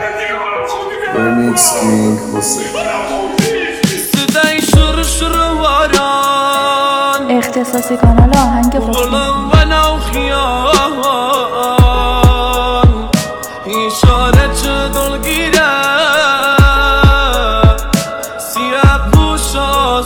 Remix King حسین. صدای شور شور واران، اختصاصی کانال آهنگ قفلی. ولو خیال اشاره چه دلگیره سیاه پوش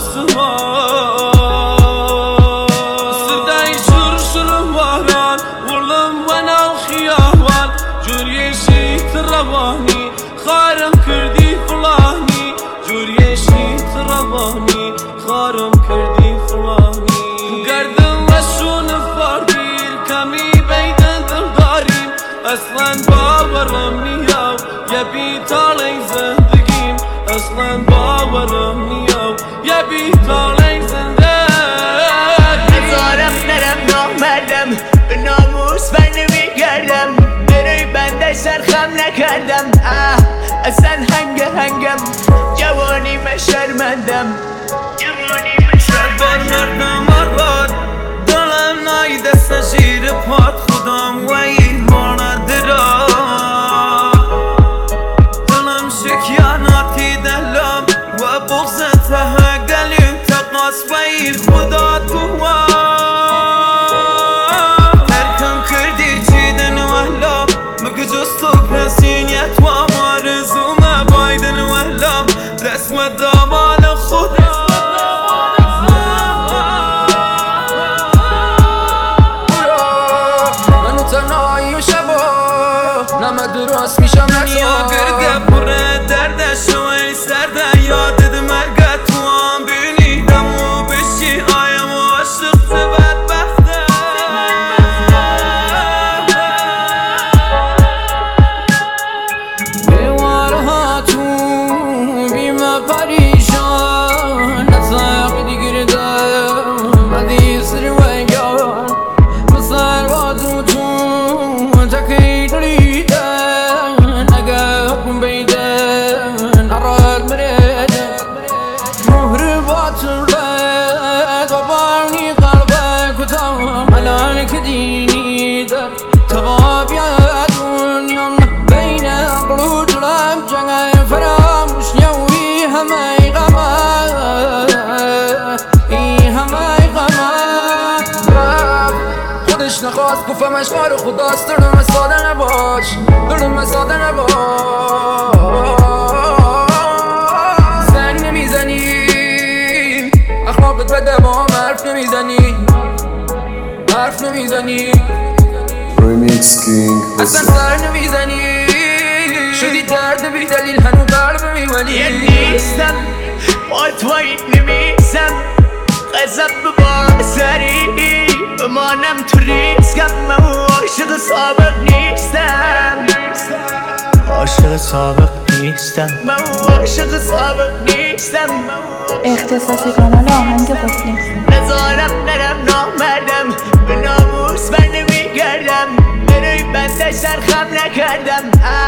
آسمان. صدای شور شور واران، ولو خیال جوری شیت روانی خارم کردی فلانی، جوری شیت روانی خارم کردی فلانی. گردم وشون فاردیر کمی بیدن داریم، اصلا باورم نیاو یه بیتالی زندگیم، اصلا باورم نیاو یه بیتالی زندگیم. نزارم نرم نامردم، به ناموس بر نمیگردم، برای بنده سرخم نکردم. اصلا هنگم جوانی شرمندم، بار مردم آرباد دلم نای دست نشیر پاد خودم و ایمان درا دلم شکیاناتی دلم و بغز ته گلیم تقاس و ای خدا توها ترکم کردی چیدن وحلام مگه جز تو کسینیت و مارزوم بایدن وحلام رسم دامان خودم. درست میشم دنیا گرگه پره دردش و ای سرده یادت مرگه تو هم بینیدم و بشی آیم و عشق بدبخته. بیوارها تو بیمه پریشان نساق دیگردم مدی سر ویگان بسر بادو تو تکی دلیدن نگه حکم بیدن عراد مریدن مهر باطل بد و بارنی قلبك وتوم ملانك ديني در تواب يا دنيا بين قلوب لم جناي فرامش يوي همي غما همي غما خودش نخواست گفتمش کار خداست دلم ساده نباش دلم ساده نباش زنگ نمیزنی اخلاقت بده با هم حرف نمیزنی حرف نمیزنی Remix King اصلا حسین. سر نمیزنی شدی درد بی دلیل هنو قلب میولی نیستم با توی نمیزم غضب ببار سری بمانم تو ریسکم. من عاشق سابق نیستم، عاشق سابق نیستم، من عاشق سابق نیستم. اختصاصی کانال آهنگ قفلی. نزارم نرم نامردم، به ناموس بر نمیگردم، برای بنده سرخم نکردم.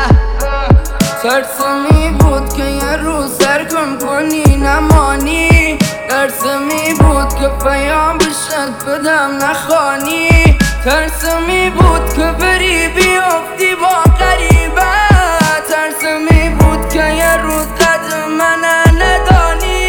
ترسمی بود که یه روز سرکم کنی نمانی، ترسمی بود که پیام بشت بدم نخوانی، ترسمی بود که بری بیافتی با غریبه، ترسمی بود که یه روز قدر من ندانی.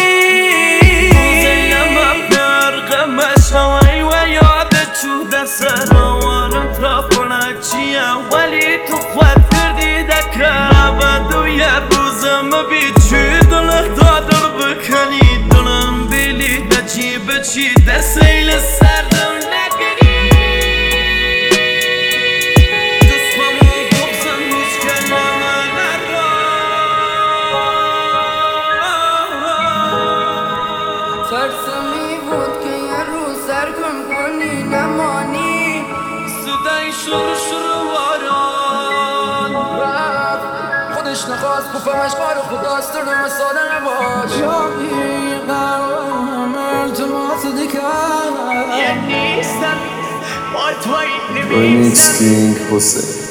زینم غمش هوای و یادت چوده سروانم تا پنک چیه ولی تو خود کردی دکر و یه روزم بید چی دلت دادر بکنی دلم بیلی دچی بچی در سیل سردم نگری جسمم و بغزم هیچ کلمه نرا ترسمی بود که یه روز سرکم کنی نمانی، صدای شور شور واران خودش نخواست گفتمش کار خداست دلم ساده نباش یا بیقرارم التماس دیگر نیستم با توی Remix نمیزم King حسین.